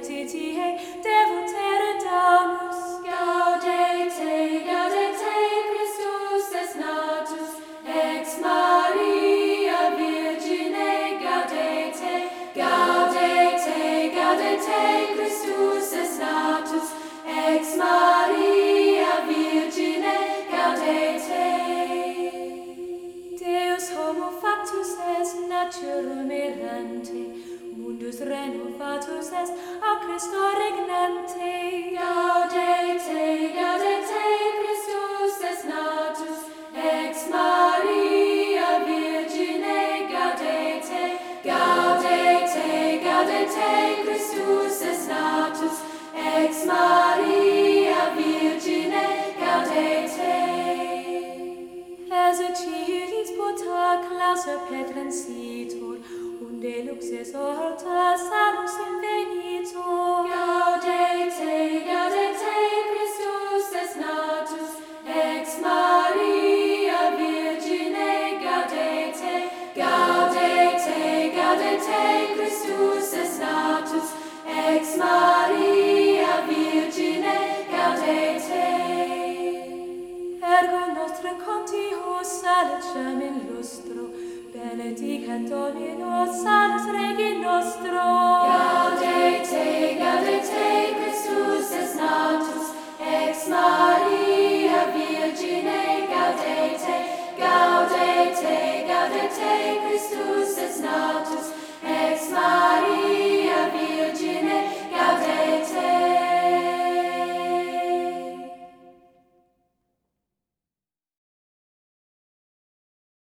sanctitiae devotere damus. Gaudete, gaudete, Christus est natus, ex Maria Virgine, gaudete, gaudete, gaudete, Christus est natus, ex Maria Virgine, gaudete. Deus homo factus est naturum errante, mundus renovatus est a Christo regnante. Gaudete, gaudete, Christus est natus, ex Maria Virgine, gaudete, gaudete, gaudete, Christus est natus, ex Maria Virgine, gaudete. Exercitis pota classa petrensitor, unde luxes horta salus invenitor. Gaudete, gaudete, Christus est natus, ex Maria Virgine, gaudete, gaudete, gaudete, Christus est natus, ex Maria Virgine, gaudete. Ergo nostre contius salicem in lustro, benedicet Dominus salus Regi nostro. Gaudete, gaudete, Christus est natus, ex Maria Virgine, gaudete, gaudete, gaudete, Christus est natus,